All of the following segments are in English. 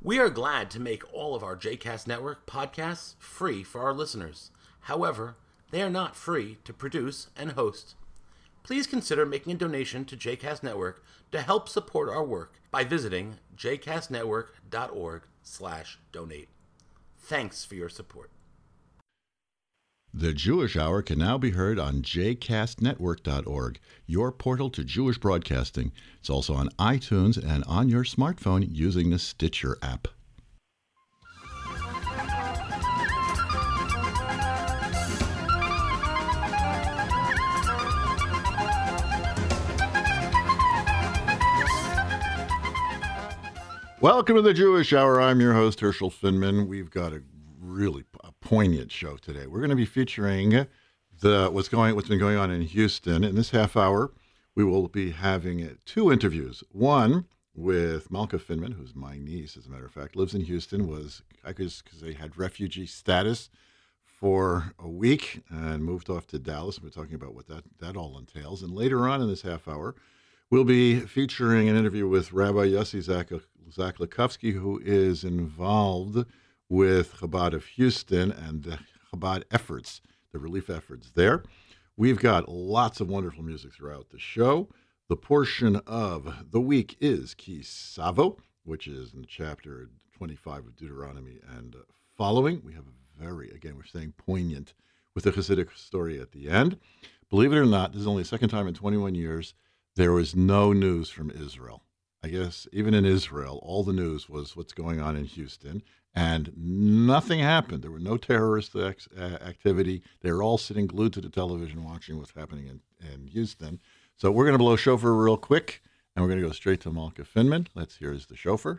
We are glad to make all of our JCast Network podcasts free for our listeners. However, they are not free to produce and host. Please consider making a donation to JCast Network to help support our work by visiting jcastnetwork.org/donate. Thanks for your support. The Jewish Hour can now be heard on jcastnetwork.org, your portal to Jewish broadcasting. It's also on iTunes and on your smartphone using the Stitcher app. Welcome to the Jewish Hour. I'm your host, Herschel Finman. We've got a really poignant show today. We're going to be featuring what's been going on in Houston. In this half hour, we will be having two interviews. One with Malka Finman, who's my niece, as a matter of fact, lives in Houston, because they had refugee status for a week and moved off to Dallas. We're talking about what that all entails. And later on in this half hour, we'll be featuring an interview with Rabbi Yossi Zaklikovsky, who is involved with Chabad of Houston and the Chabad efforts, the relief efforts there. We've got lots of wonderful music throughout the show. The portion of the week is Ki Savo, which is in chapter 25 of Deuteronomy and following. We have a very, again, we're saying poignant with a Hasidic story at the end. Believe it or not, this is only the second time in 21 years there was no news from Israel. I guess even in Israel, all the news was what's going on in Houston, and nothing happened. There were no terrorist activity. They were all sitting glued to the television watching what's happening in Houston. So we're going to blow shofar real quick, and we're going to go straight to Malka Finman. Here's the shofar.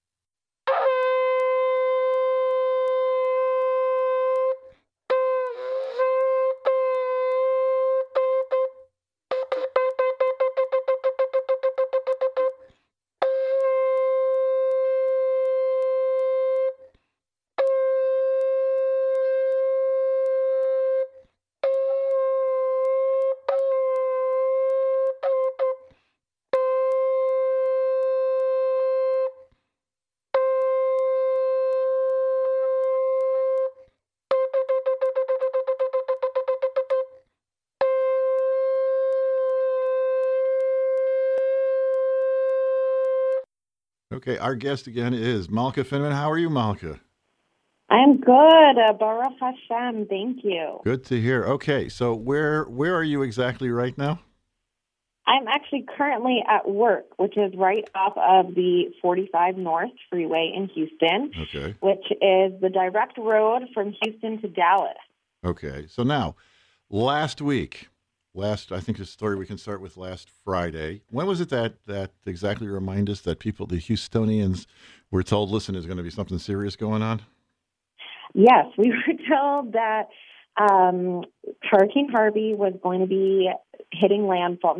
Okay, our guest again is Malka Finman. How are you, Malka? I'm good. Baruch Hashem. Thank you. Good to hear. Okay, so where are you exactly right now? I'm actually currently at work, which is right off of the 45 North Freeway in Houston, okay, which is the direct road from Houston to Dallas. Okay, so now, last week, I think the story we can start with last Friday. When was it that exactly remind us that the Houstonians were told, listen, there's going to be something serious going on? Yes, we were told that Hurricane Harvey was going to be making landfall,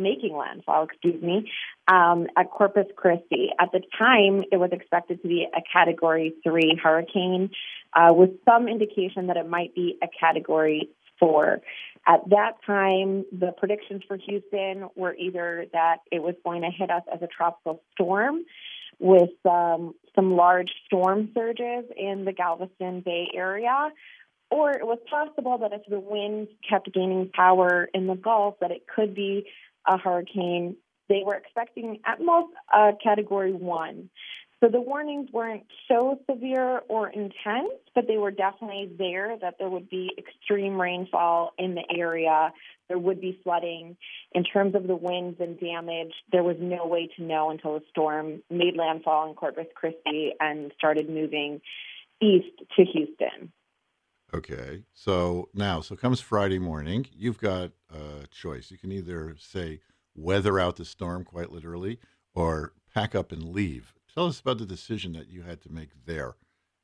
at Corpus Christi. At the time, it was expected to be a Category 3 hurricane, with some indication that it might be a Category 4. At that time, the predictions for Houston were either that it was going to hit us as a tropical storm with some large storm surges in the Galveston Bay area, or it was possible that if the winds kept gaining power in the Gulf, that it could be a hurricane. They were expecting at most a Category 1. So the warnings weren't so severe or intense, but they were definitely there that there would be extreme rainfall in the area. There would be flooding. In terms of the winds and damage, there was no way to know until the storm made landfall in Corpus Christi and started moving east to Houston. Okay, so comes Friday morning. You've got a choice. You can either say weather out the storm, quite literally, or pack up and leave. Tell us about the decision that you had to make there.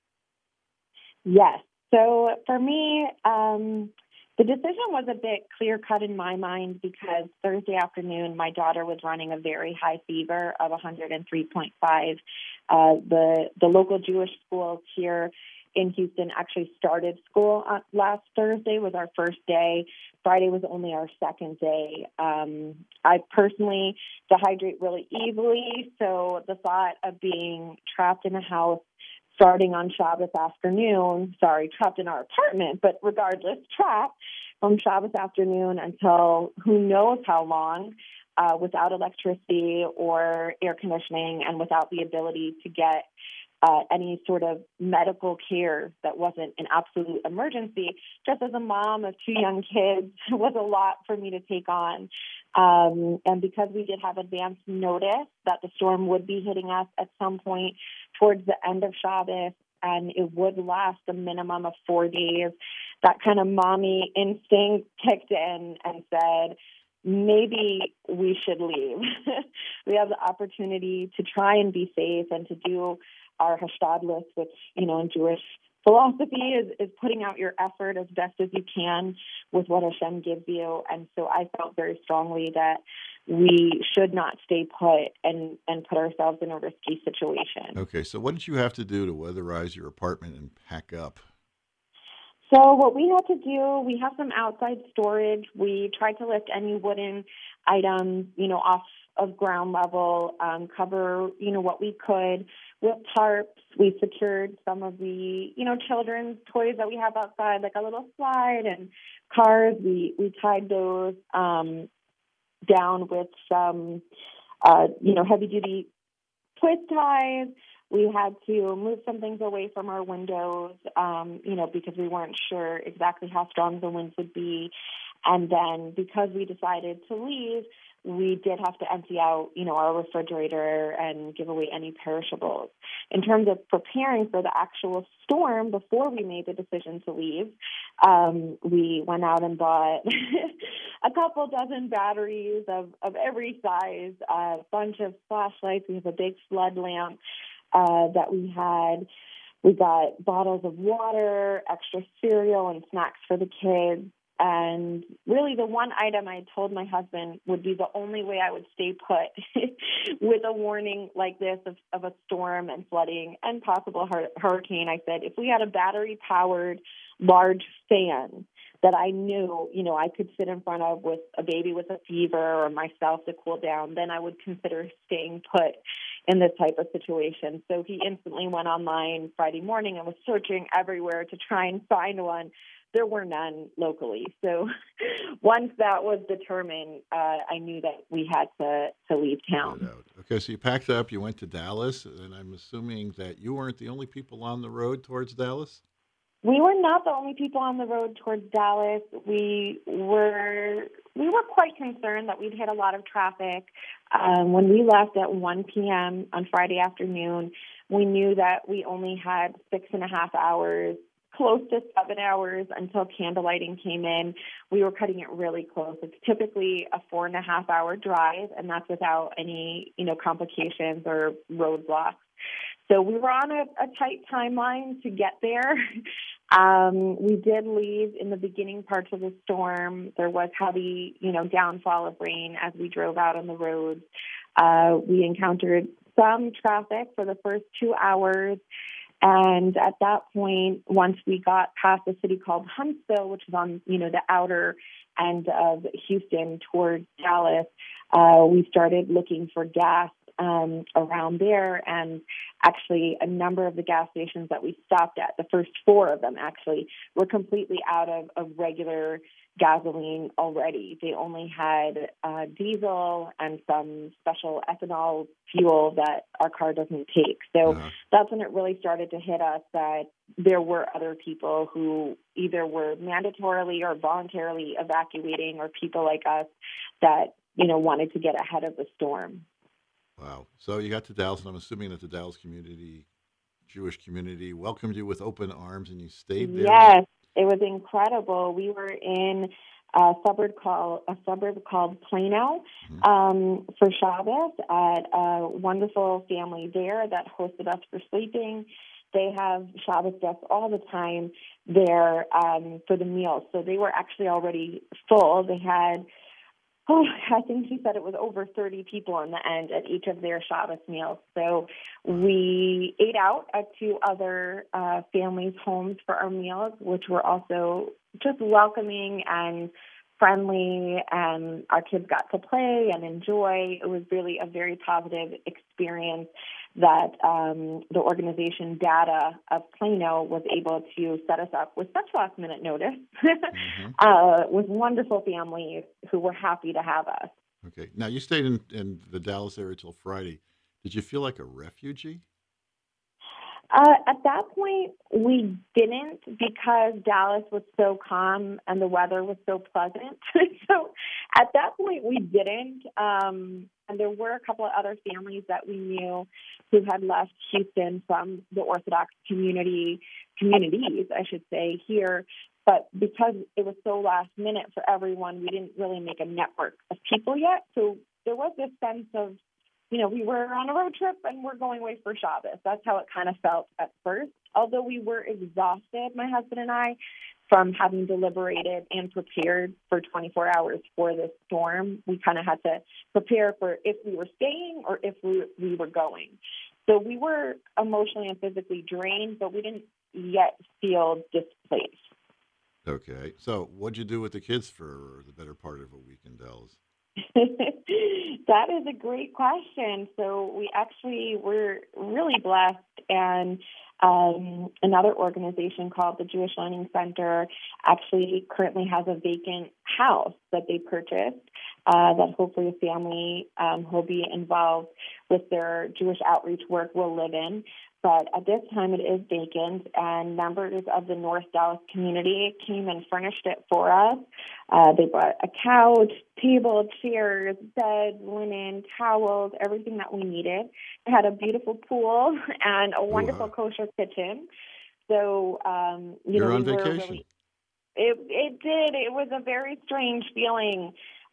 Yes. So for me, the decision was a bit clear-cut in my mind because Thursday afternoon, my daughter was running a very high fever of 103.5. The local Jewish schools here in Houston actually started school last Thursday was our first day. Friday was only our second day. I personally dehydrate really easily, so the thought of being trapped in a house starting on Shabbos afternoon, trapped in our apartment, but regardless, trapped from Shabbos afternoon until who knows how long, without electricity or air conditioning and without the ability to get any sort of medical care that wasn't an absolute emergency. Just as a mom of two young kids, it was a lot for me to take on. And because we did have advance notice that the storm would be hitting us at some point towards the end of Shabbos, and it would last a minimum of 4 days, that kind of mommy instinct kicked in and said, maybe we should leave. We have the opportunity to try and be safe and to do our hashtadlis, which, in Jewish philosophy is putting out your effort as best as you can with what Hashem gives you. And so I felt very strongly that we should not stay put and put ourselves in a risky situation. Okay, so what did you have to do to weatherize your apartment and pack up? So what we had to do, we have some outside storage. We tried to lift any wooden items, off of ground level, cover, what we could with tarps. We secured some of the, children's toys that we have outside, like a little slide and cars. We tied those down with some, heavy-duty twist ties. We had to move some things away from our windows, because we weren't sure exactly how strong the winds would be. And then because we decided to leave, we did have to empty out, our refrigerator and give away any perishables. In terms of preparing for the actual storm, before we made the decision to leave, we went out and bought a couple dozen batteries of every size, a bunch of flashlights. We have a big flood lamp that we had. We got bottles of water, extra cereal, and snacks for the kids. And really the one item I told my husband would be the only way I would stay put with a warning like this of a storm and flooding and possible hurricane. I said, if we had a battery-powered large fan that I knew, I could sit in front of with a baby with a fever or myself to cool down, then I would consider staying put in this type of situation. So he instantly went online Friday morning and was searching everywhere to try and find one. There were none locally. So once that was determined, I knew that we had to leave town. Okay, so you packed up, you went to Dallas, and I'm assuming that you weren't the only people on the road towards Dallas? We were not the only people on the road towards Dallas. We were quite concerned that we'd hit a lot of traffic. When we left at 1 p.m. on Friday afternoon, we knew that we only had 6.5 hours, close to 7 hours until candlelighting came in. We were cutting it really close. It's typically a 4.5-hour drive, and that's without any, complications or roadblocks. So we were on a tight timeline to get there. We did leave in the beginning parts of the storm. There was heavy, downfall of rain as we drove out on the roads. We encountered some traffic for the first 2 hours. And at that point, once we got past a city called Huntsville, which is on, the outer end of Houston towards Dallas, we started looking for gas around there. And actually, a number of the gas stations that we stopped at, the first 4 of them actually, were completely out of regular gasoline already. They only had diesel and some special ethanol fuel that our car doesn't take. So that's when it really started to hit us that there were other people who either were mandatorily or voluntarily evacuating, or people like us that, wanted to get ahead of the storm. Wow. So you got to Dallas, and I'm assuming that the Dallas community, Jewish community, welcomed you with open arms, and you stayed there? Yes, it was incredible. We were in a suburb called Plano for Shabbos at a wonderful family there that hosted us for sleeping. They have Shabbos guests all the time there for the meals. So they were actually already full. They had I think he said it was over 30 people on the end at each of their Shabbos meals. So we ate out at 2 other families' homes for our meals, which were also just welcoming and friendly, and our kids got to play and enjoy. It was really a very positive experience that the organization Data of Plano was able to set us up with such last-minute notice with wonderful families who were happy to have us. Okay. Now, you stayed in the Dallas area till Friday. Did you feel like a refugee? At that point, we didn't, because Dallas was so calm and the weather was so pleasant. So at that point, we didn't. And there were a couple of other families that we knew who had left Houston from the Orthodox communities, I should say, here. But because it was so last minute for everyone, we didn't really make a network of people yet. So there was this sense of, we were on a road trip and we're going away for Shabbos. That's how it kind of felt at first. Although we were exhausted, my husband and I, from having deliberated and prepared for 24 hours for this storm, we kind of had to prepare for if we were staying or if we were going. So we were emotionally and physically drained, but we didn't yet feel displaced. Okay. So what'd you do with the kids for the better part of a week in Dallas? That is a great question. So we actually were really blessed, and another organization called the Jewish Learning Center actually currently has a vacant house that they purchased that hopefully a family who'll be involved with their Jewish outreach work will live in. But at this time, it is vacant, and members of the North Dallas community came and furnished it for us. They brought a couch, table, chairs, bed, linen, towels, everything that we needed. It had a beautiful pool and a wonderful kosher kitchen. So, You're on we were vacation. really. It did. It was a very strange feeling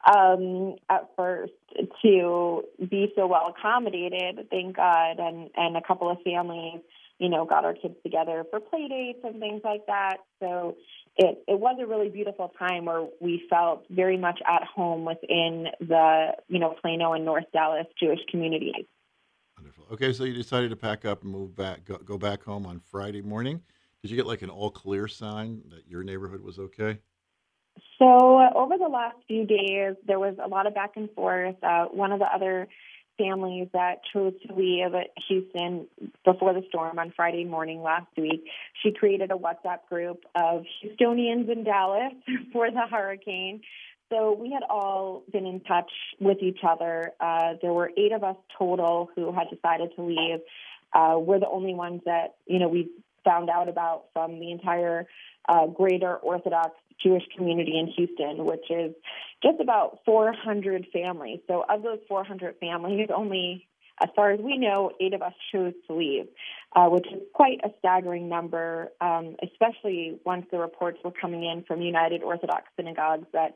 at first to be so well accommodated, thank God, and a couple of families, got our kids together for play dates and things like that. So it was a really beautiful time where we felt very much at home within the, Plano and North Dallas Jewish communities. Wonderful. Okay, so you decided to pack up and move back, go back home on Friday morning. Did you get like an all clear sign that your neighborhood was okay? So over the last few days, there was a lot of back and forth. One of the other families that chose to leave Houston before the storm on Friday morning last week, she created a WhatsApp group of Houstonians in Dallas for the hurricane. So we had all been in touch with each other. There were 8 of us total who had decided to leave. We're the only ones that, we found out about from the entire greater Orthodox Jewish community in Houston, which is just about 400 families. So of those 400 families, only, as far as we know, 8 of us chose to leave, which is quite a staggering number, especially once the reports were coming in from United Orthodox Synagogues that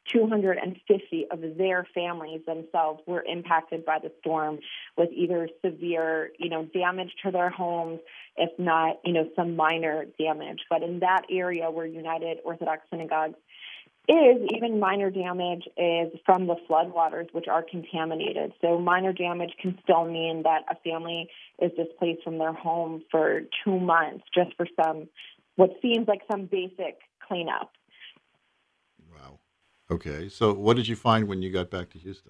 250 of their families themselves were impacted by the storm with either severe, damage to their homes, if not, some minor damage. But in that area where United Orthodox Synagogues is, even minor damage is from the floodwaters, which are contaminated. So minor damage can still mean that a family is displaced from their home for 2 months just for what seems like some basic cleanup. Wow. Okay. So what did you find when you got back to Houston?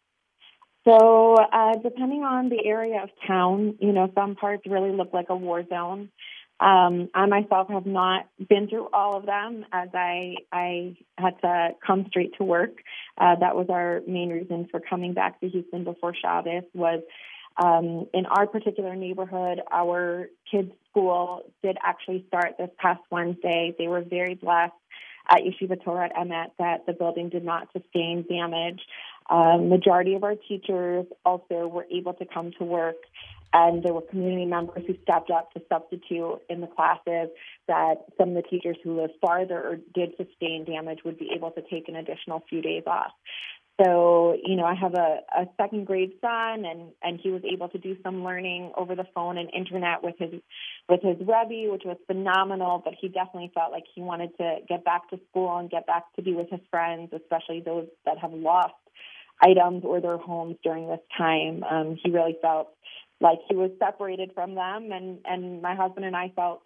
So depending on the area of town, some parts really look like a war zone. I myself have not been through all of them, as I had to come straight to work. That was our main reason for coming back to Houston before Shabbos was in our particular neighborhood, our kids' school did actually start this past Wednesday. They were very blessed at Yeshiva Torah at Emet that the building did not sustain damage. Majority of our teachers also were able to come to work, and there were community members who stepped up to substitute in the classes that some of the teachers who lived farther or did sustain damage would be able to take an additional few days off. So, I have a second grade son, and he was able to do some learning over the phone and internet with his Rebbe, which was phenomenal, but he definitely felt like he wanted to get back to school and get back to be with his friends, especially those that have lost items or their homes during this time. He really felt like he was separated from them, and my husband and I felt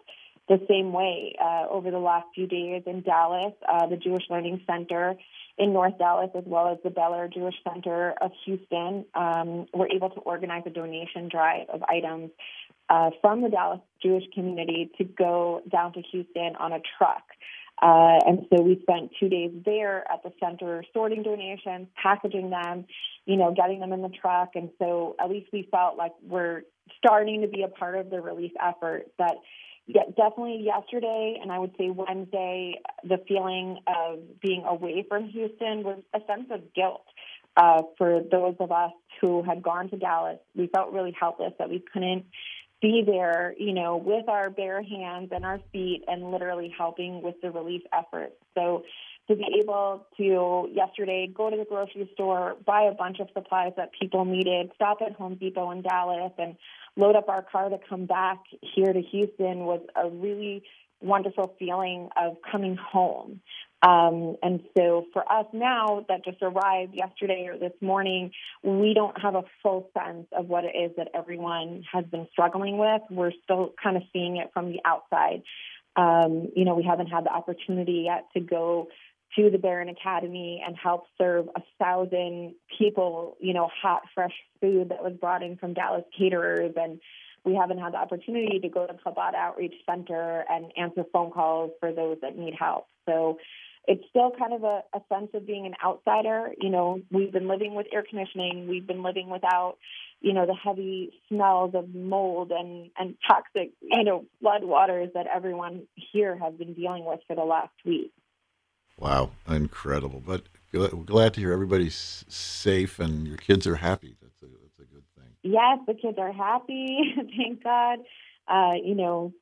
the same way over the last few days in Dallas. The Jewish Learning Center in North Dallas, as well as the Bel Air Jewish Center of Houston, were able to organize a donation drive of items from the Dallas Jewish community to go down to Houston on a truck. And so we spent 2 days there at the center sorting donations, packaging them, getting them in the truck. And so at least we felt like we're starting to be a part of the relief effort. But definitely yesterday, and I would say Wednesday, the feeling of being away from Houston was a sense of guilt. For those of us who had gone to Dallas, we felt really helpless that we couldn't be there, with our bare hands and our feet and literally helping with the relief efforts. So to be able to yesterday go to the grocery store, buy a bunch of supplies that people needed, stop at Home Depot in Dallas and load up our car to come back here to Houston was a really wonderful feeling of coming home. And so for us now that just arrived yesterday or this morning, we don't have a full sense of what it is that everyone has been struggling with. We're still kind of seeing it from the outside. We haven't had the opportunity yet to go to the Barron Academy and help serve 1,000 people, hot, fresh food that was brought in from Dallas caterers. And we haven't had the opportunity to go to Chabad Outreach Center and answer phone calls for those that need help. So it's still kind of a sense of being an outsider. We've been living with air conditioning. We've been living without, the heavy smells of mold and toxic, flood waters that everyone here has been dealing with for the last week. Wow, incredible. But glad to hear everybody's safe and your kids are happy. That's a good thing. Yes, the kids are happy. Thank God. In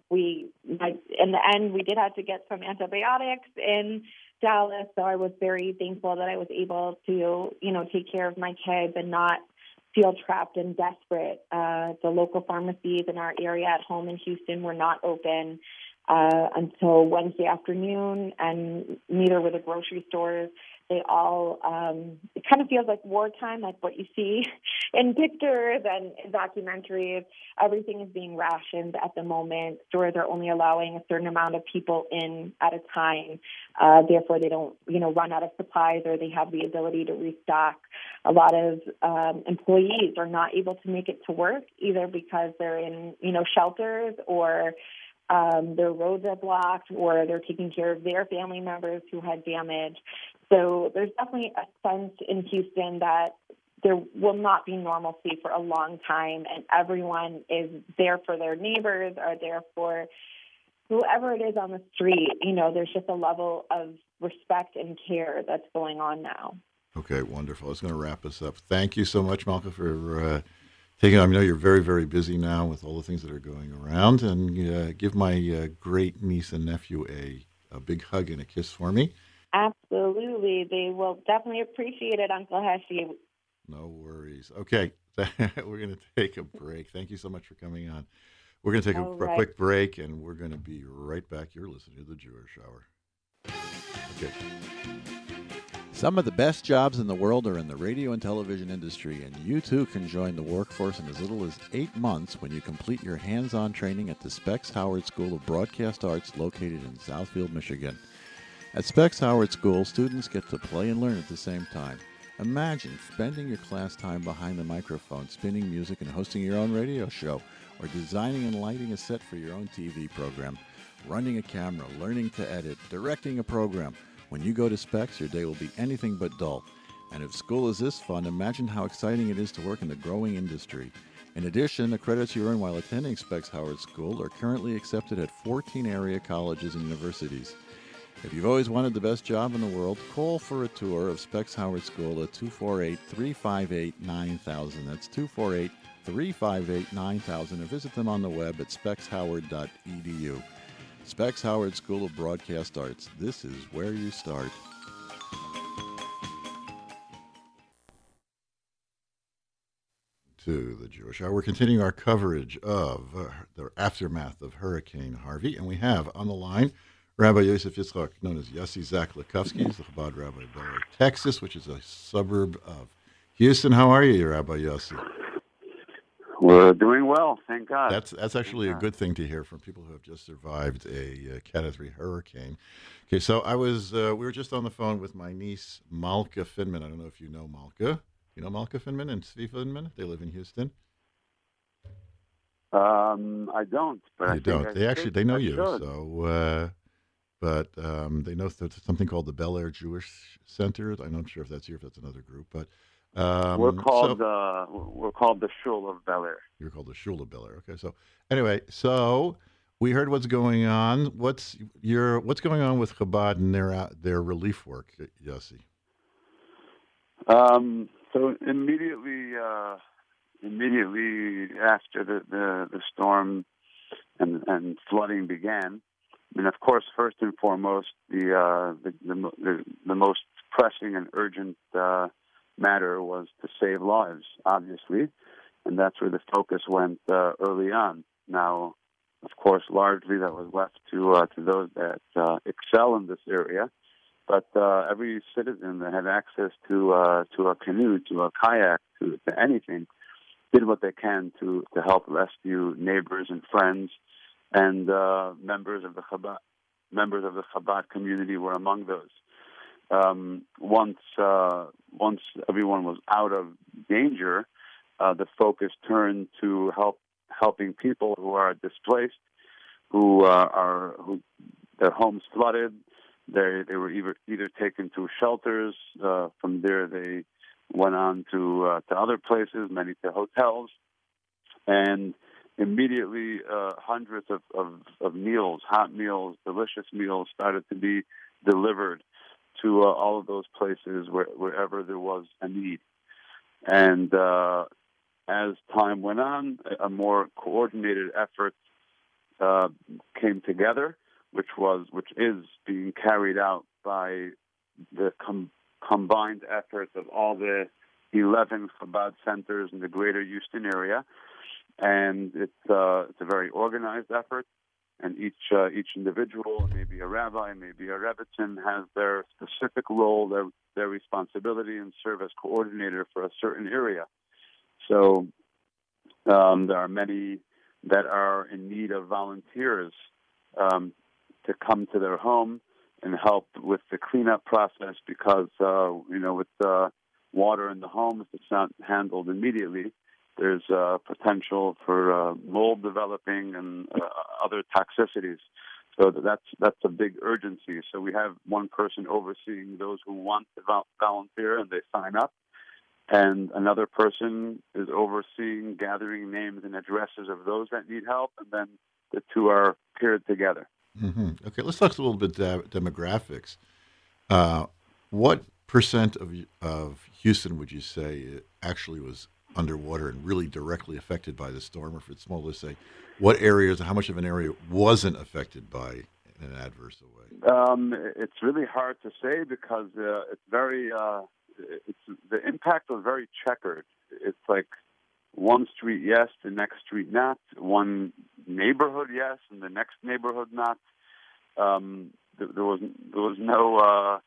the end, we did have to get some antibiotics in Dallas, so I was very thankful that I was able to, take care of my kids and not feel trapped and desperate. The local pharmacies in our area at home in Houston were not open until Wednesday afternoon, and neither were the grocery stores. They all, it kind of feels like wartime, like what you see in pictures and in documentaries. Everything is being rationed at the moment. Stores are only allowing a certain amount of people in at a time. Therefore, they don't, run out of supplies, or they have the ability to restock. A lot of employees are not able to make it to work, either because they're in, shelters, or their roads are blocked, or they're taking care of their family members who had damage. So there's definitely a sense in Houston that there will not be normalcy for a long time, and everyone is there for their neighbors or there for whoever it is on the street. There's just a level of respect and care that's going on now. Okay, wonderful. I was going to wrap us up. Thank you so much, Malka, for taking. I know you're very, very busy now with all the things that are going around, and give my great niece and nephew a big hug and a kiss for me. Absolutely. They will definitely appreciate it, Uncle Heshi. No worries. Okay, we're going to take a break. Thank you so much for coming on. We're going to take a quick break, and we're going to be right back. You're listening to The Jewish Hour. Okay. Some of the best jobs in the world are in the radio and television industry, and you too can join the workforce in as little as 8 months when you complete your hands-on training at the Specs Howard School of Broadcast Arts located in Southfield, Michigan. At Specs Howard School, students get to play and learn at the same time. Imagine spending your class time behind the microphone, spinning music and hosting your own radio show, or designing and lighting a set for your own TV program, running a camera, learning to edit, directing a program. When you go to Specs, your day will be anything but dull. And if school is this fun, imagine how exciting it is to work in the growing industry. In addition, the credits you earn while attending Specs Howard School are currently accepted at 14 area colleges and universities. If you've always wanted the best job in the world, call for a tour of Specs Howard School at 248-358-9000. That's 248-358-9000, or visit them on the web at specshoward.edu. Specs Howard School of Broadcast Arts. This is where you start. To the Jewish Hour. We're continuing our coverage of the aftermath of Hurricane Harvey, and we have on the line Rabbi Yosef Yitzchak, known as Yossi Zak Lakowski. He's the Chabad Rabbi of Bel Air, Texas, which is a suburb of Houston. How are you, Rabbi Yossi? We're doing well, thank God. That's actually a good thing to hear from people who have just survived a Category 3 hurricane. Okay, so we were just on the phone with my niece Malka Finman. I don't know if you know Malka. You know Malka Finman and Svi Finman? They live in Houston. I don't, but You don't. They know you. should. So, but they know there's something called the Bel Air Jewish Center. I'm not sure if that's you, if that's another group, but we're called the Shul of Bel Air. You're called the Shul of Bel Air. Okay, so anyway, so we heard what's going on. What's going on with Chabad and their relief work, Yossi? So immediately after the storm and flooding began, I mean, of course, first and foremost, the most pressing and urgent matter was to save lives, obviously, and that's where the focus went early on. Now, of course, largely that was left to those that excel in this area, but every citizen that had access to a canoe, to a kayak, to anything, did what they can to help rescue neighbors and friends, and members of the Chabad community were among those. Once everyone was out of danger, the focus turned to helping people who are displaced, who their homes flooded. They were either taken to shelters. From there, they went on to other places, many to hotels, and immediately hundreds of meals, hot meals, delicious meals, started to be delivered to all of those places wherever there was a need. And as time went on, a more coordinated effort came together, which is being carried out by the combined efforts of all the 11 Chabad centers in the greater Houston area. And it's a very organized effort. And each individual, maybe a rabbi, maybe a rebbitzin, has their specific role, their responsibility, and serve as coordinator for a certain area. So there are many that are in need of volunteers to come to their home and help with the cleanup process, because with the water in the homes, it's not handled immediately. There's potential for mold developing and other toxicities. So that's a big urgency. So we have one person overseeing those who want to volunteer, and they sign up. And another person is overseeing gathering names and addresses of those that need help, and then the two are paired together. Mm-hmm. Okay, let's talk a little bit demographics. What percent of Houston would you say actually was underwater and really directly affected by the storm? Or if it's small, let's say, what areas, how much of an area wasn't affected by in an adverse way? It's really hard to say, because the impact was very checkered. It's like one street yes, the next street not. One neighborhood yes, and the next neighborhood not. There was no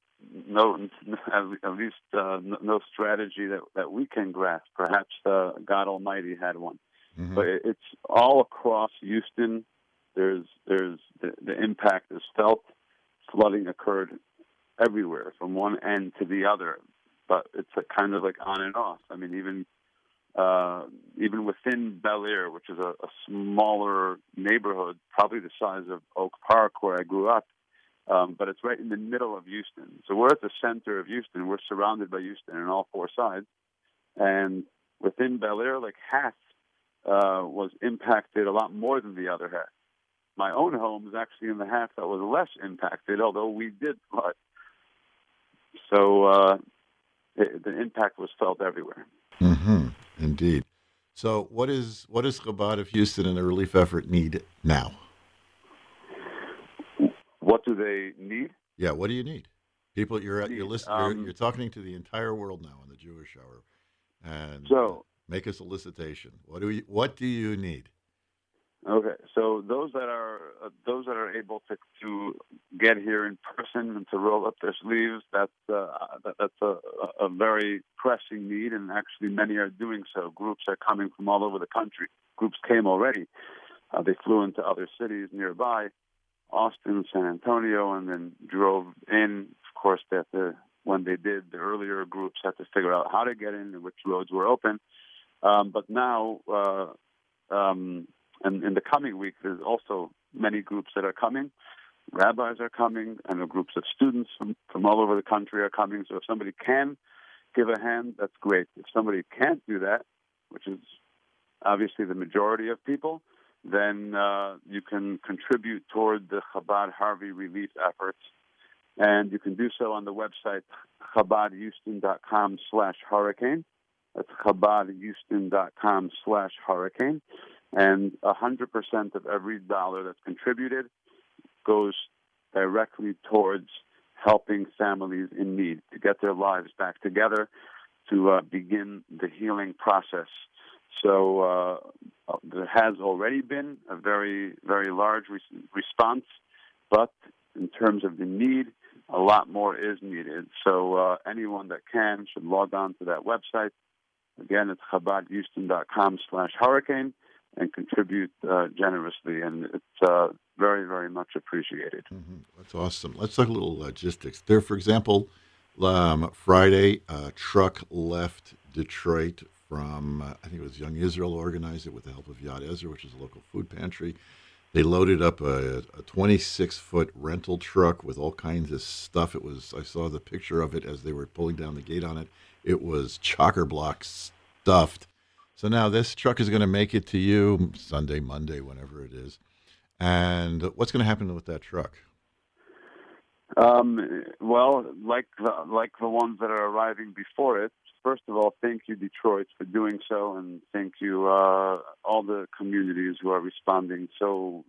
at least no strategy that we can grasp. Perhaps God Almighty had one, mm-hmm. But it's all across Houston. There's the impact is felt. Flooding occurred everywhere, from one end to the other, but it's a kind of like on and off. I mean, even within Bel Air, which is a smaller neighborhood, probably the size of Oak Park, where I grew up, but it's right in the middle of Houston. So we're at the center of Houston. We're surrounded by Houston on all four sides. And within Bel Air, like half was impacted a lot more than the other half. My own home is actually in the half that was less impacted, although we did flood. So the impact was felt everywhere. Mm-hmm. Indeed. So what does Chabad of Houston and the relief effort need now? What do they need? Yeah, what do you need? People, you're talking to the entire world now on the Jewish Hour, and so make a solicitation. What do you need? Okay, so those that are able to get here in person and to roll up their sleeves, that's a very pressing need, and actually many are doing so. Groups are coming from all over the country. Groups came already. They flew into other cities nearby, Austin, San Antonio, and then drove in. Of course, when they did, the earlier groups had to figure out how to get in and which roads were open. But now. And in the coming week, there's also many groups that are coming. Rabbis are coming, and groups of students from all over the country are coming. So if somebody can give a hand, that's great. If somebody can't do that, which is obviously the majority of people, then you can contribute toward the Chabad Harvey relief efforts. And you can do so on the website chabadhouston.com/hurricane. That's chabadhouston.com/hurricane. And 100% of every dollar that's contributed goes directly towards helping families in need to get their lives back together, to begin the healing process. So there has already been a very, very large response, but in terms of the need, a lot more is needed. So anyone that can should log on to that website. Again, it's chabadhouston.com/hurricane. And contribute generously, and it's very, very much appreciated. Mm-hmm. That's awesome. Let's talk a little logistics. There, for example, Friday, a truck left Detroit from, I think it was Young Israel organized it with the help of Yad Ezra, which is a local food pantry. They loaded up a 26-foot rental truck with all kinds of stuff. I saw the picture of it as they were pulling down the gate on it. It was chocker block stuffed. So now this truck is going to make it to you Sunday, Monday, whenever it is. And what's going to happen with that truck? Well, like the ones that are arriving before it, first of all, thank you, Detroit, for doing so, and thank you all the communities who are responding. So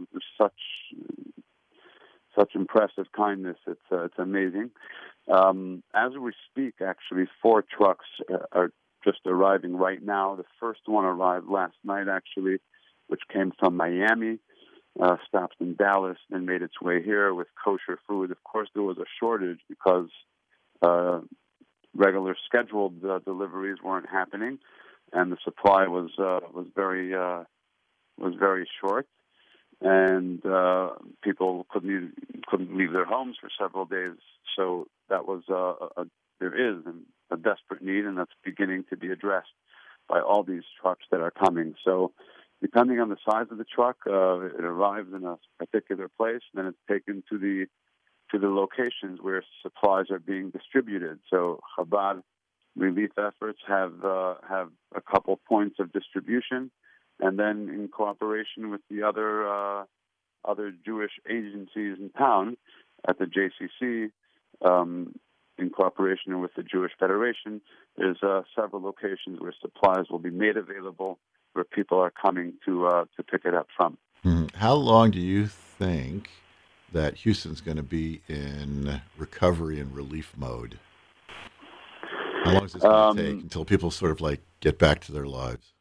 such impressive kindness. It's amazing. As we speak, actually, 4 trucks are just arriving right now. The first one arrived last night, actually, which came from Miami, stopped in Dallas, and made its way here with kosher food. Of course, there was a shortage because regular scheduled deliveries weren't happening, and the supply was very short, and people couldn't leave their homes for several days. So that was there is a desperate need, and that's beginning to be addressed by all these trucks that are coming. So depending on the size of the truck, it arrives in a particular place, then it's taken to the locations where supplies are being distributed. So Chabad relief efforts have a couple points of distribution, and then in cooperation with the other Jewish agencies in town at the JCC, in cooperation with the Jewish Federation, there's several locations where supplies will be made available, where people are coming to pick it up from. Mm-hmm. How long do you think that Houston's going to be in recovery and relief mode? How long is this going to take until people sort of like get back to their lives?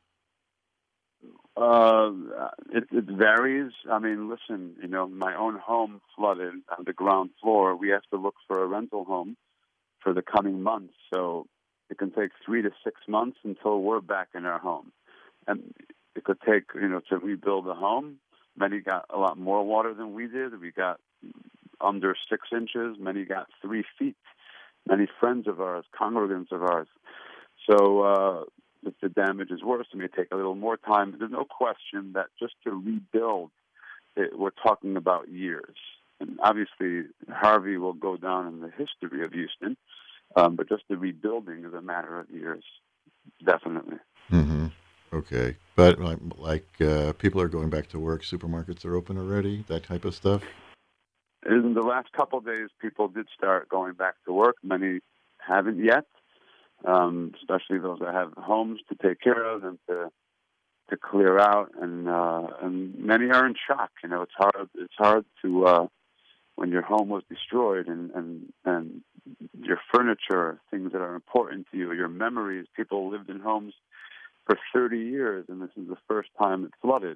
It varies. I mean, listen, my own home flooded on the ground floor. We have to look for a rental home for the coming months. So it can take 3 to 6 months until we're back in our home. And it could take, to rebuild a home. Many got a lot more water than we did. We got under 6 inches. Many got 3 feet. Many friends of ours, congregants of ours. So if the damage is worse, it may take a little more time. There's no question that just to rebuild, we're talking about years. And obviously, Harvey will go down in the history of Houston, but just the rebuilding is a matter of years, definitely. Mm-hmm. Okay. But like people are going back to work, supermarkets are open already, that type of stuff? In the last couple of days, people did start going back to work. Many haven't yet, especially those that have homes to take care of and to clear out, and many are in shock. It's hard to when your home was destroyed and your furniture, things that are important to you, your memories. People lived in homes for 30 years, and this is the first time it flooded.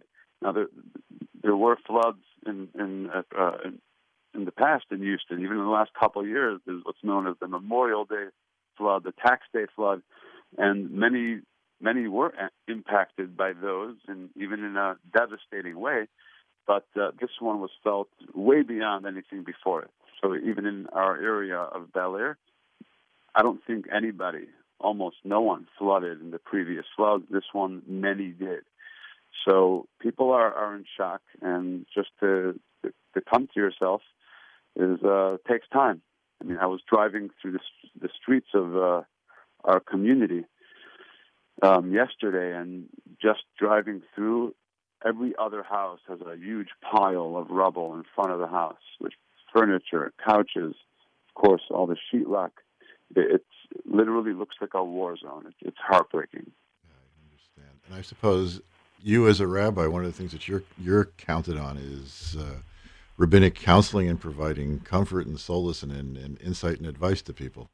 Now there were floods in the past in Houston. Even in the last couple of years, there's what's known as the Memorial Day flood, the Tax Day flood, and many were impacted by those, and even in a devastating way. But this one was felt way beyond anything before it. So even in our area of Bel Air, I don't think anybody, almost no one, flooded in the previous flood. This one, many did. So people are in shock, and just to come to yourself takes time. I mean, I was driving through the streets of our community yesterday, and just driving through, every other house has a huge pile of rubble in front of the house, with furniture, couches, of course, all the sheetrock. It literally looks like a war zone. It's heartbreaking. Yeah, I understand. And I suppose you, as a rabbi, one of the things that you're counted on is rabbinic counseling and providing comfort and solace and insight and advice to people.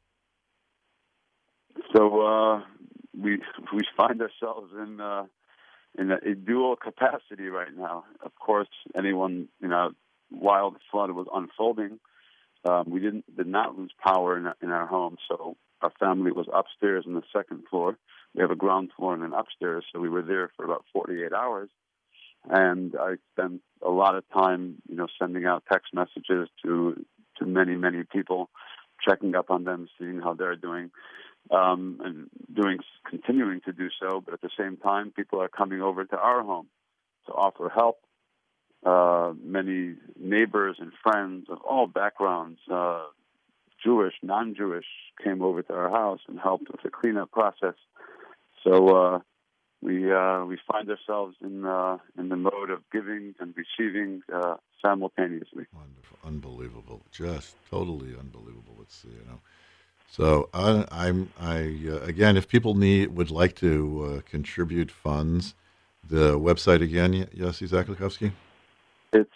So we find ourselves in a dual capacity right now. Of course, while the flood was unfolding, we did not lose power in our home. So our family was upstairs on the second floor. We have a ground floor and an upstairs, so we were there for about 48 hours. And I spent a lot of time, sending out text messages to many people, checking up on them, seeing how they're doing, and continuing to do so. But at the same time, people are coming over to our home to offer help. Many neighbors and friends of all backgrounds, Jewish, non-Jewish, came over to our house and helped with the cleanup process. So we find ourselves in the mode of giving and receiving simultaneously. Wonderful, unbelievable, just totally unbelievable. Let's see, So again, if people would like to contribute funds, the website again, Yossi Zaklikowski? It's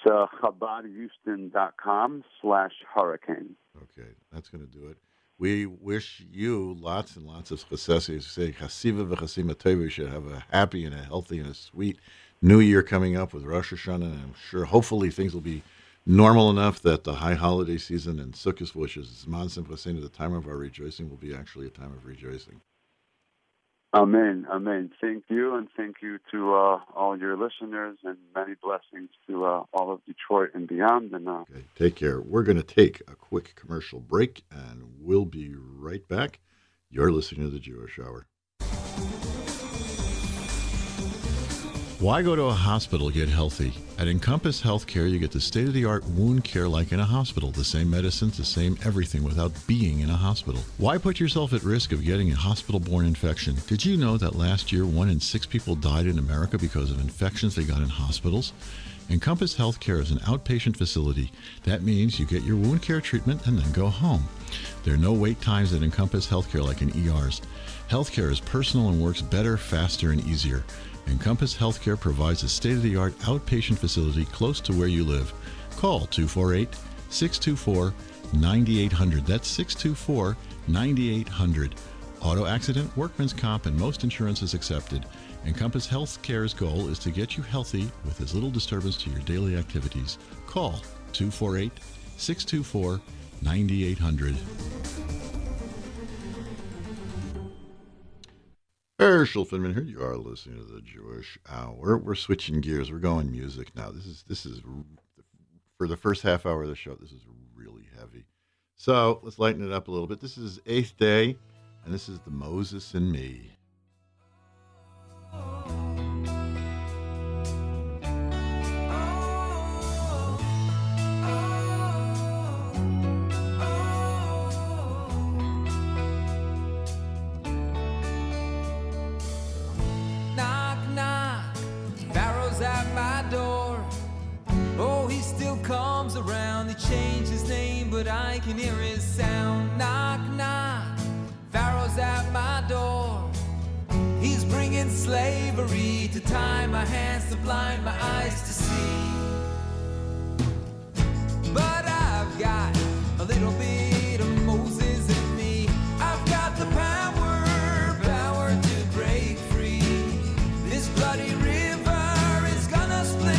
chabadhouston.com/hurricane. Okay, that's going to do it. We wish you lots and lots of chesed. Say chasiva v'chasima tova. You should have a happy and a healthy and a sweet New Year coming up with Rosh Hashanah. And I'm sure, hopefully, things will be normal enough that the high holiday season and Sukkot, which is Zman Simchasenu, the time of our rejoicing, will be actually a time of rejoicing. Amen. Amen. Thank you, and thank you to all your listeners, and many blessings to all of Detroit and beyond. And okay, take care. We're going to take a quick commercial break, and we'll be right back. You're listening to The Jewish Hour. Why go to a hospital to get healthy? At Encompass Healthcare, you get the state-of-the-art wound care like in a hospital. The same medicines, the same everything without being in a hospital. Why put yourself at risk of getting a hospital-borne infection? Did you know that last year 1 in 6 people died in America because of infections they got in hospitals? Encompass Healthcare is an outpatient facility. That means you get your wound care treatment and then go home. There are no wait times at Encompass Healthcare like in ERs. Healthcare is personal and works better, faster, and easier. Encompass Healthcare provides a state-of-the-art outpatient facility close to where you live. Call 248-624-9800. That's 624-9800. Auto accident, workman's comp, and most insurance is accepted. Encompass Healthcare's goal is to get you healthy with as little disturbance to your daily activities. Call 248-624-9800. Herschel Finman here. You are listening to The Jewish Hour. We're switching gears. We're going music now. This is for the first half hour of the show. This is really heavy. So let's lighten it up a little bit. This is Eighth Day, and this is The Moses and Me. Around, he changed his name, but I can hear his sound. Knock, knock, Pharaoh's at my door. He's bringing slavery to tie my hands, to blind my eyes to see. But I've got a little bit of Moses in me. I've got the power to break free. This bloody river is gonna split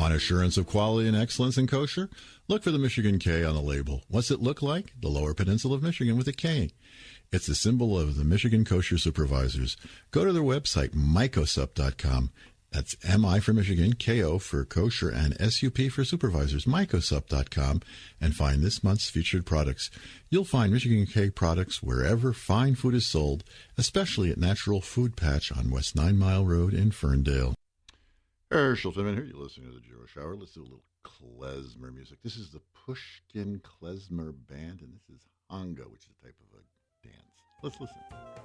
Want assurance of quality and excellence in kosher? Look for the Michigan K on the label. What's it look like? The Lower Peninsula of Michigan with a K. It's the symbol of the Michigan Kosher Supervisors. Go to their website, mycosup.com. That's MI for Michigan, KO for kosher, and SUP for supervisors, mycosup.com, and find this month's featured products. You'll find Michigan K products wherever fine food is sold, especially at Natural Food Patch on West 9 Mile Road in Ferndale. Herschel Finman here. You're listening to the Jewish Hour. Let's do a little klezmer music. This is the Pushkin Klezmer Band, and this is Hanga, which is a type of a dance. Let's listen.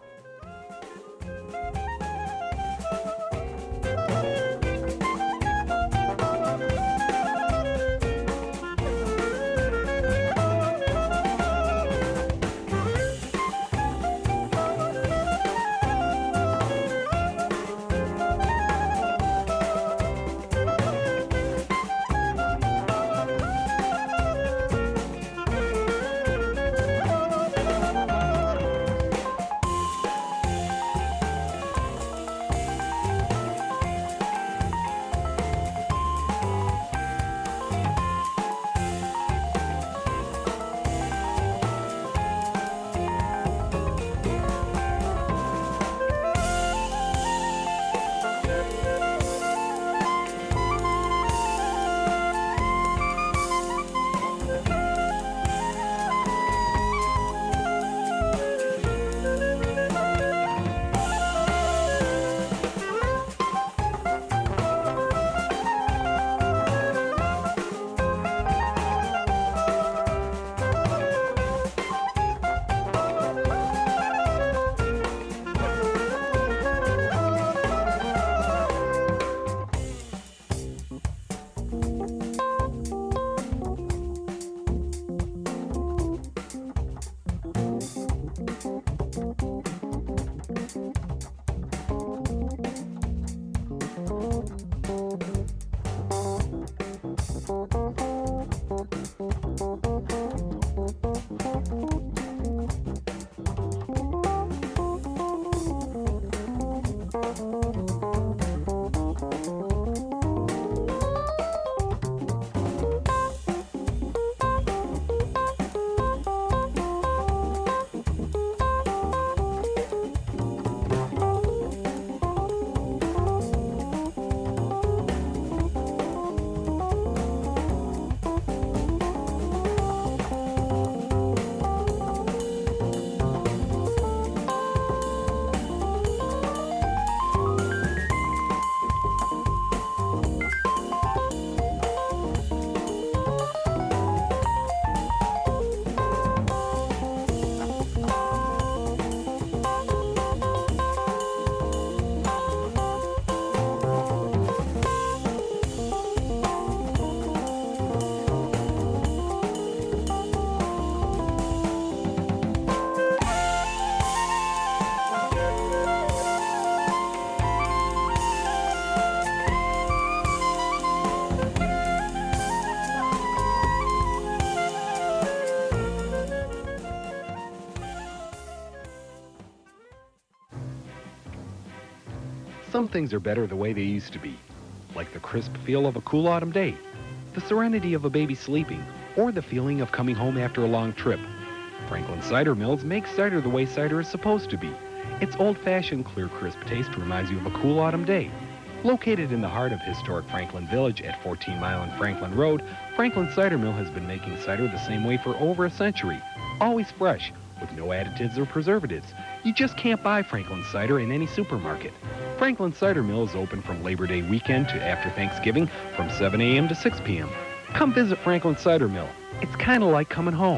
Some things are better the way they used to be, like the crisp feel of a cool autumn day, the serenity of a baby sleeping, or the feeling of coming home after a long trip. Franklin Cider Mills makes cider the way cider is supposed to be. Its old-fashioned, clear, crisp taste reminds you of a cool autumn day. Located in the heart of historic Franklin Village at 14 Mile and Franklin Road, Franklin Cider Mill has been making cider the same way for over a century, always fresh, with no additives or preservatives. You just can't buy Franklin Cider in any supermarket. Franklin Cider Mill is open from Labor Day weekend to after Thanksgiving from 7 a.m. to 6 p.m. Come visit Franklin Cider Mill. It's kind of like coming home.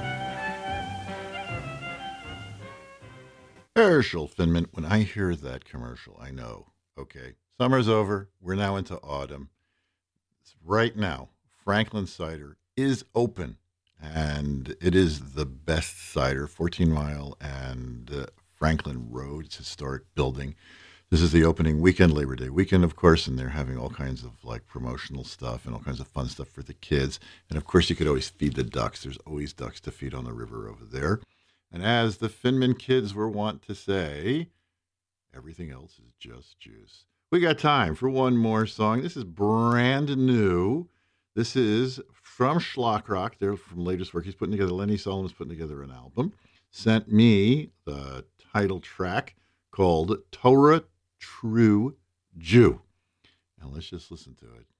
Herschel Finman, when I hear that commercial, I know, okay, summer's over. We're now into autumn. Right now, Franklin Cider is open, and it is the best cider, 14 Mile and Franklin Road. It's a historic building. This is the opening weekend, Labor Day weekend, of course, and they're having all kinds of like promotional stuff and all kinds of fun stuff for the kids. And of course, you could always feed the ducks. There's always ducks to feed on the river over there. And as the Finman kids were wont to say, everything else is just juice. We got time for one more song. This is brand new. This is from Schlockrock. They're from latest work he's putting together. Lenny Solomon's putting together an album. Sent me the title track called Torah True Jew. Now let's just listen to it.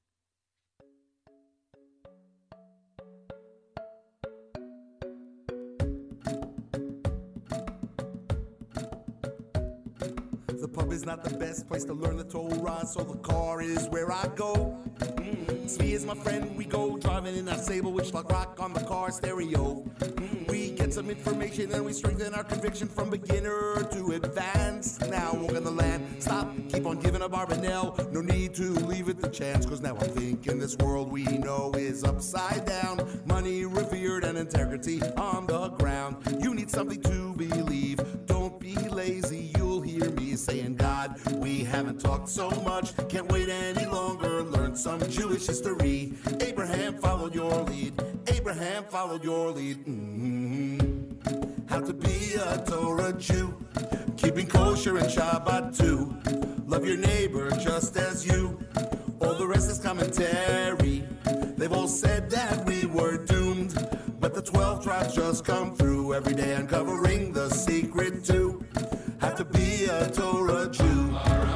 The pub is not the best place to learn the Torah, so the car is where I go. Svi is my friend, we go driving in our Sable with Schlockrock on the car stereo. We get some information and we strengthen our conviction from beginner to advanced. Now walk on the land, stop, keep on giving a Barbanel. No need to leave it to chance, cause now I'm thinking this world we know is upside down. Money revered and integrity on the ground. You need something to believe, don't be lazy. You'll hear me saying, God, we haven't talked so much, can't wait any longer, learn some Jewish history. Abraham followed your lead, Abraham followed your lead. How to be a Torah Jew, keeping kosher and Shabbat too. Love your neighbor just as you. All the rest is commentary. They've all said that we were doomed, but the 12 tribes just come through every day uncovering the secret too. How to be a Torah Jew.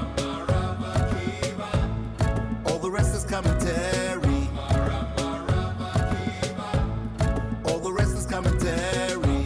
All the rest is commentary. All the rest is commentary.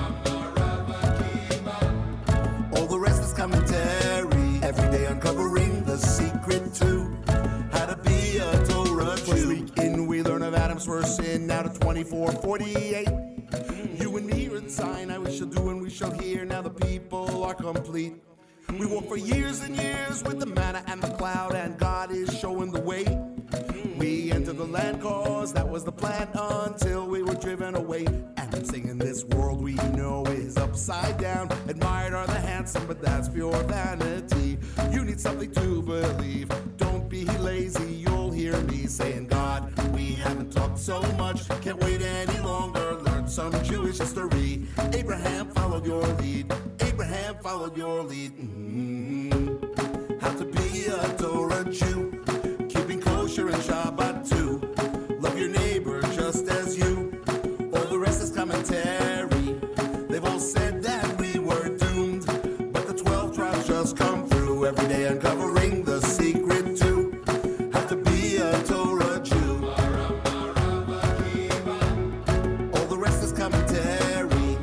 All the rest is commentary. Every day uncovering the secret too. How to be a Torah Jew. First week in we learn of Adam's first sin, now to 24:48. You and me are the sign, I we shall do and we shall hear. Now the people are complete. We walk for years and years with the manna and the cloud, and God is showing the way. We enter the land cause that was the plan until we were driven away. And I'm singing this world we know is upside down. Admired are the handsome, but that's pure vanity. You need something to believe, don't be lazy. You'll hear me saying, God, we haven't talked so much, can't wait any longer, learn some Jewish history. Abraham followed your lead, Abraham followed your lead. How to be a Torah Jew, keeping kosher and Shabbat too. Love your neighbor just as you. All the rest is commentary. They've all said that we were doomed, but the 12 tribes just come through every day uncovering the secret too. How to be a Torah Jew. All the rest is commentary.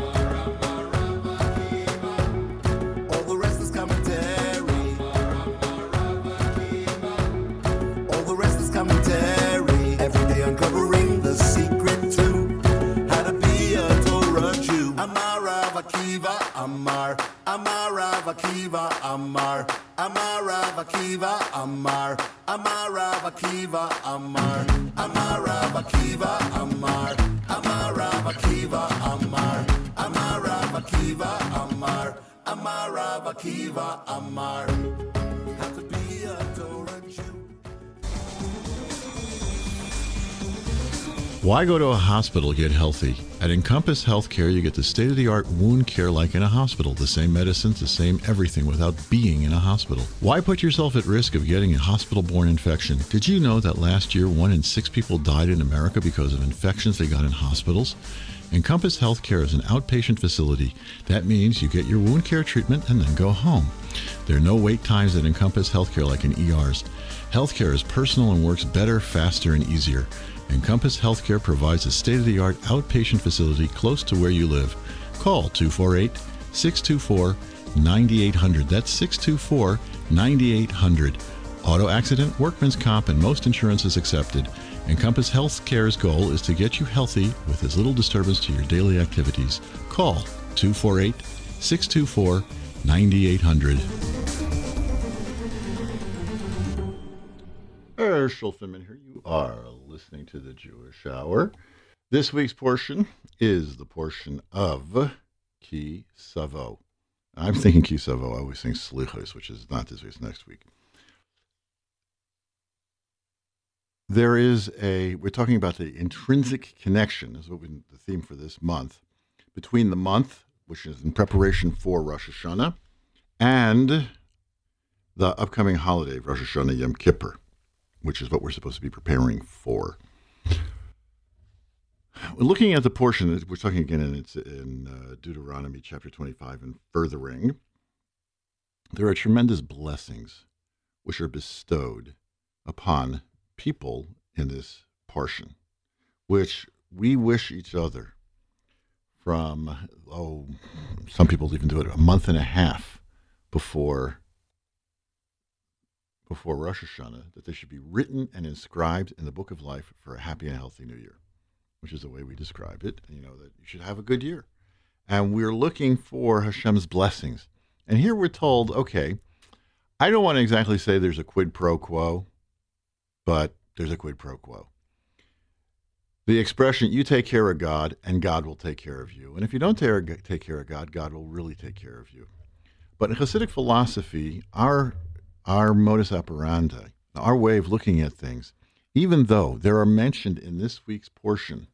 All the rest is commentary. All the rest is commentary. Every day uncovering the secret too. How to be a Torah Jew. Amar Rav Akiva, Amar. Amar Rav Akiva, Amar. Amar Rav Akiva, Amar. Amar Rav Akiva, Amar. Amar Rav Akiva, Amar. Amar Rav Akiva, Amar. Amar Rav Akiva, Amar. Amar Rav Akiva, Amar. How to be a Torah Jew. Why go to a hospital to get healthy? At Encompass Healthcare, you get the state-of-the-art wound care like in a hospital. The same medicines, the same everything without being in a hospital. Why put yourself at risk of getting a hospital-borne infection? Did you know that last year 1 in 6 people died in America because of infections they got in hospitals? Encompass Healthcare is an outpatient facility. That means you get your wound care treatment and then go home. There are no wait times at Encompass Healthcare like in ERs. Healthcare is personal and works better, faster, and easier. Encompass Healthcare provides a state-of-the-art outpatient facility close to where you live. Call 248-624-9800. That's 624-9800. Auto accident, workman's comp, and most insurance is accepted. Encompass Healthcare's goal is to get you healthy with as little disturbance to your daily activities. Call 248-624-9800. Herschel Finman here. You are listening to the Jewish Hour. This week's portion is the portion of Ki Savo. I'm thinking Ki Savo. I always think Slichos, which is not this week, it's next week. We're talking about the intrinsic connection, is what the theme for this month, between the month, which is in preparation for Rosh Hashanah, and the upcoming holiday of Rosh Hashanah Yom Kippur, which is what we're supposed to be preparing for. Looking at the portion, we're talking again in Deuteronomy chapter 25 and furthering, there are tremendous blessings which are bestowed upon people in this portion, which we wish each other from, some people even do it a month and a half before Rosh Hashanah, that they should be written and inscribed in the book of life for a happy and healthy new year, which is the way we describe it, that you should have a good year. And we're looking for Hashem's blessings. And here we're told, okay, I don't want to exactly say there's a quid pro quo, but there's a quid pro quo. The expression, you take care of God, and God will take care of you. And if you don't take care of God, God will really take care of you. But in Hasidic philosophy, our modus operandi, our way of looking at things, even though there are mentioned in this week's portion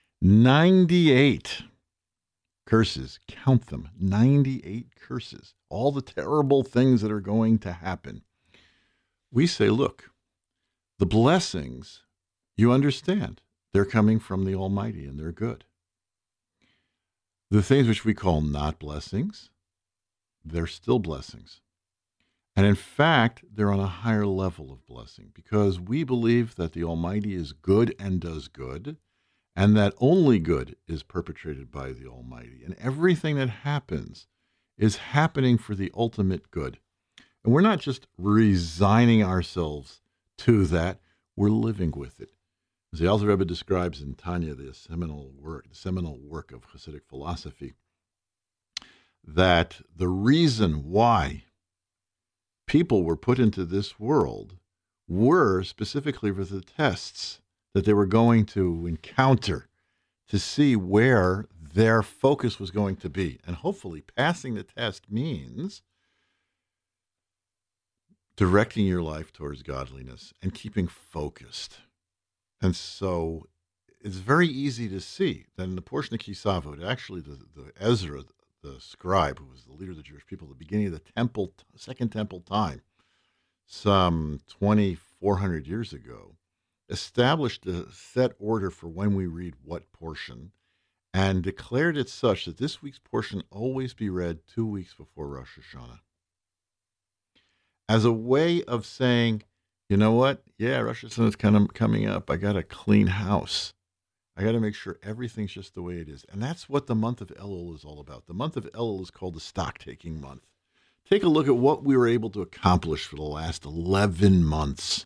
98 curses, count them, 98 curses, all the terrible things that are going to happen, we say, look, the blessings, you understand, they're coming from the Almighty and they're good. The things which we call not blessings, they're still blessings. And in fact, they're on a higher level of blessing because we believe that the Almighty is good and does good, and that only good is perpetrated by the Almighty. And everything that happens is happening for the ultimate good. And we're not just resigning ourselves to that, we're living with it. As the Alter Rebbe describes in Tanya, the seminal work of Hasidic philosophy, that the reason why people were put into this world were specifically for the tests that they were going to encounter to see where their focus was going to be. And hopefully passing the test means directing your life towards godliness and keeping focused. And so it's very easy to see that in the portion of Kisavot, actually the Ezra, the scribe, who was the leader of the Jewish people at the beginning of the Second Temple time, some 2,400 years ago, established a set order for when we read what portion and declared it such that this week's portion always be read 2 weeks before Rosh Hashanah. As a way of saying, you know what? Yeah, Rosh Hashanah is kind of coming up. I got to clean house. I got to make sure everything's just the way it is. And that's what the month of Elul is all about. The month of Elul is called the stock-taking month. Take a look at what we were able to accomplish for the last 11 months.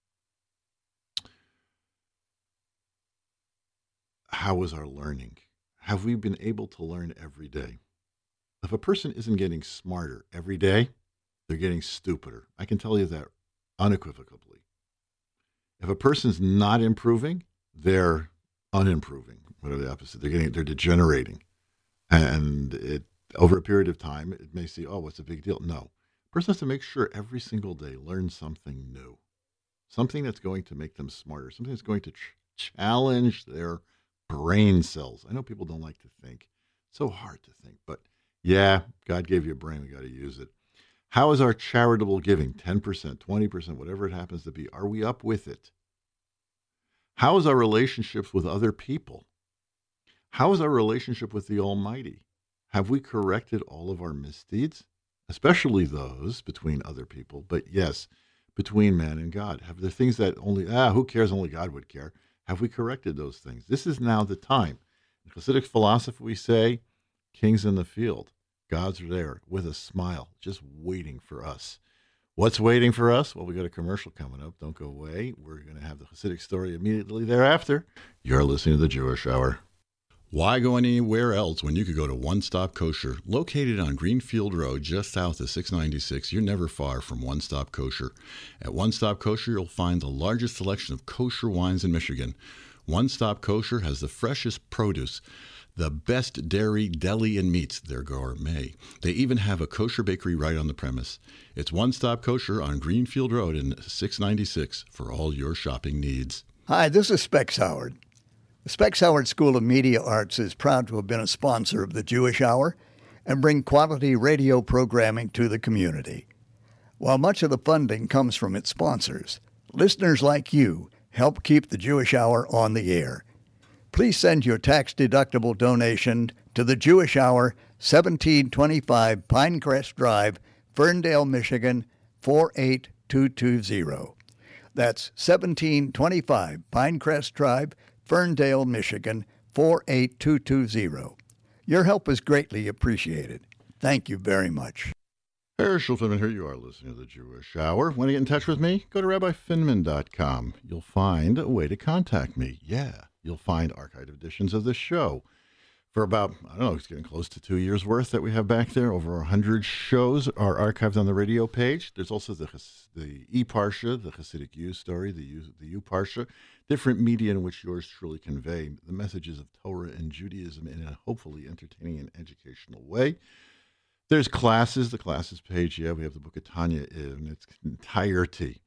How was our learning? Have we been able to learn every day? If a person isn't getting smarter every day, they're getting stupider. I can tell you that unequivocally. If a person's not improving, they're unimproving. What are the opposite? They're degenerating. And over a period of time, it may say, oh, what's the big deal? No. A person has to make sure every single day learn something new, something that's going to make them smarter, something that's going to challenge their brain cells. I know people don't like to think. It's so hard to think. But yeah, God gave you a brain. We got to use it. How is our charitable giving? 10%, 20%, whatever it happens to be. Are we up with it? How is our relationships with other people? How is our relationship with the Almighty? Have we corrected all of our misdeeds? Especially those between other people, but yes, between man and God. Have the things that only, who cares, only God would care. Have we corrected those things? This is now the time. In Hasidic philosophy, we say, kings in the field. God's there with a smile, just waiting for us. What's waiting for us? Well, we got a commercial coming up. Don't go away. We're going to have the Hasidic story immediately thereafter. You're listening to the Jewish Hour. Why go anywhere else when you could go to One Stop Kosher? Located on Greenfield Road, just south of 696, you're never far from One Stop Kosher. At One Stop Kosher, you'll find the largest selection of kosher wines in Michigan. One Stop Kosher has the freshest produce, the best dairy, deli, and meats. They're gourmet. They even have a kosher bakery right on the premise. It's One Stop Kosher on Greenfield Road in 696 for all your shopping needs. Hi, this is Specs Howard. The Specs Howard School of Media Arts is proud to have been a sponsor of the Jewish Hour and bring quality radio programming to the community. While much of the funding comes from its sponsors, listeners like you help keep the Jewish Hour on the air. Please send your tax-deductible donation to the Jewish Hour, 1725 Pinecrest Drive, Ferndale, Michigan, 48220. That's 1725 Pinecrest Drive, Ferndale, Michigan, 48220. Your help is greatly appreciated. Thank you very much. Herschel Finman here. You are listening to the Jewish Hour. Want to get in touch with me? Go to rabbifinman.com. You'll find a way to contact me. Yeah, you'll find archived editions of this show. For about, I don't know, it's getting close to 2 years worth that we have back there. Over 100 shows are archived on the radio page. There's also the E-Parsha, the Hasidic U story, the U-Parsha, different media in which yours truly convey the messages of Torah and Judaism in a hopefully entertaining and educational way. There's classes, the classes page. Yeah, we have the book of Tanya in its entirety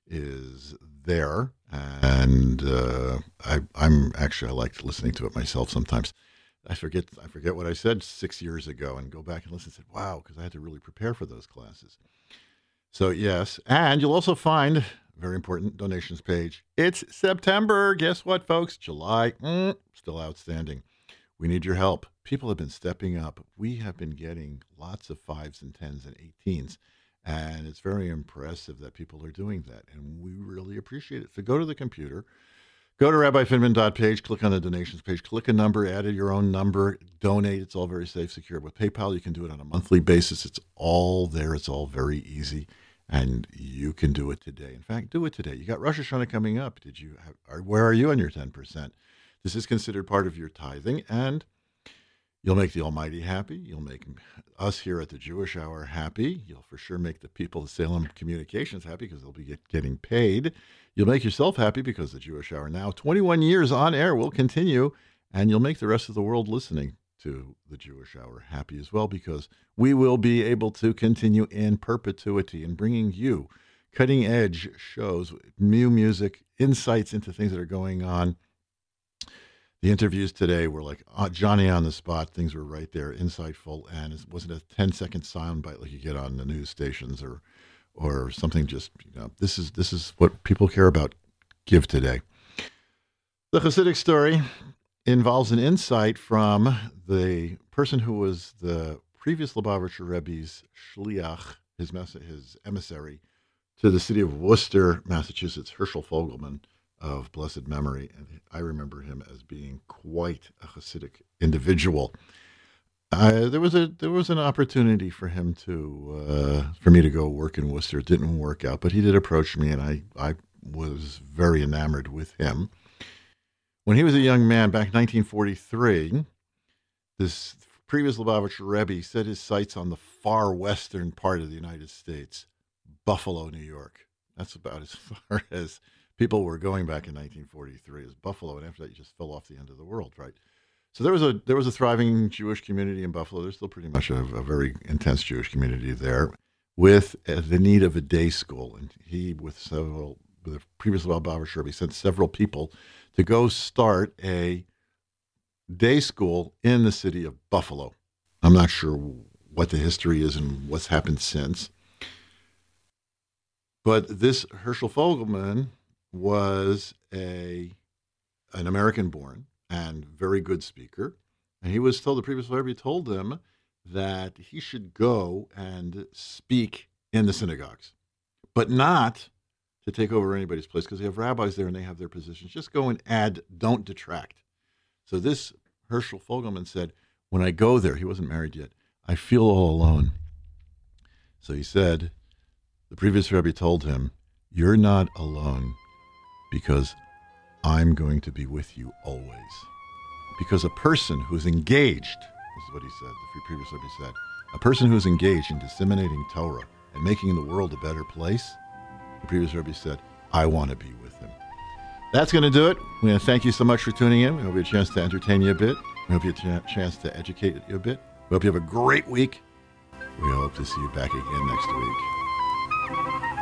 is there. And I like listening to it myself sometimes. I forget what I said 6 years ago and go back and listen and say, wow, because I had to really prepare for those classes. So, yes. And you'll also find, very important, donations page. It's September. Guess what, folks? July, still outstanding. We need your help. People have been stepping up. We have been getting lots of 5s and 10s and 18s. And it's very impressive that people are doing that. And we really appreciate it. So go to the computer. Go to rabbifinman.page, click on the donations page, click a number, add your own number, donate. It's all very safe, secure. With PayPal, you can do it on a monthly basis. It's all there. It's all very easy, and you can do it today. In fact, do it today. You got Rosh Hashanah coming up. Where are you on your 10%? This is considered part of your tithing, and you'll make the Almighty happy. You'll make us here at the Jewish Hour happy. You'll for sure make the people at Salem Communications happy because they'll be getting paid. You'll make yourself happy because the Jewish Hour now, 21 years on air, will continue. And you'll make the rest of the world listening to the Jewish Hour happy as well because we will be able to continue in perpetuity and bringing you cutting-edge shows, new music, insights into things that are going on. The interviews today were like Johnny on the spot. Things were right there, insightful, and it wasn't a 10-second soundbite like you get on the news stations or something. Just this is what people care about. Give today. The Hasidic story involves an insight from the person who was the previous Lubavitcher Rebbe's shliach, his emissary, to the city of Worcester, Massachusetts, Herschel Fogelman, of blessed memory, and I remember him as being quite a Hasidic individual. There was an opportunity for him for me to go work in Worcester. It didn't work out, but he did approach me, and I was very enamored with him. When he was a young man, back in 1943, this previous Lubavitcher Rebbe set his sights on the far western part of the United States, Buffalo, New York. That's about as far as people were going back in 1943 as Buffalo, and after that, you just fell off the end of the world, right? So there was a thriving Jewish community in Buffalo. There's still pretty much a very intense Jewish community there, with the need of a day school. And he, with the previous Lubavitcher Rebbe, sent several people to go start a day school in the city of Buffalo. I'm not sure what the history is and what's happened since, but this Herschel Fogelman was an American-born and very good speaker. And he was told, the previous Rebbe told him that he should go and speak in the synagogues, but not to take over anybody's place because they have rabbis there and they have their positions. Just go and add, don't detract. So this Herschel Fogelman said, when I go there, he wasn't married yet, I feel all alone. So he said, the previous Rebbe told him, you're not alone, because I'm going to be with you always. Because a person who's engaged, this is what he said, the previous Rebbe said, a person who's engaged in disseminating Torah and making the world a better place, the previous Rebbe said, I want to be with him. That's going to do it. We're going to thank you so much for tuning in. We hope you have a chance to entertain you a bit. We hope you have a chance to educate you a bit. We hope you have a great week. We hope to see you back again next week.